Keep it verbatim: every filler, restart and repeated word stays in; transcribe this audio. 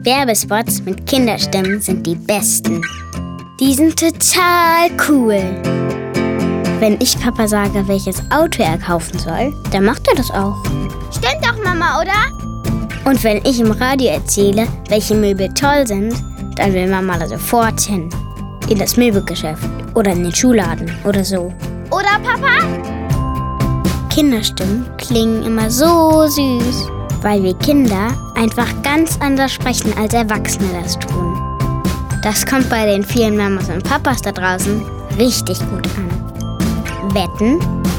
Werbespots mit Kinderstimmen sind die besten. Die sind total cool. Wenn ich Papa sage, welches Auto er kaufen soll, dann macht er das auch. Stimmt doch, Mama, oder? Und wenn ich im Radio erzähle, welche Möbel toll sind, dann will Mama da sofort hin. In das Möbelgeschäft oder in den Schuhladen oder so. Oder, Papa? Kinderstimmen klingen immer so süß, weil wir Kinder einfach ganz anders sprechen, als Erwachsene das tun. Das kommt bei den vielen Mamas und Papas da draußen richtig gut an. Wetten,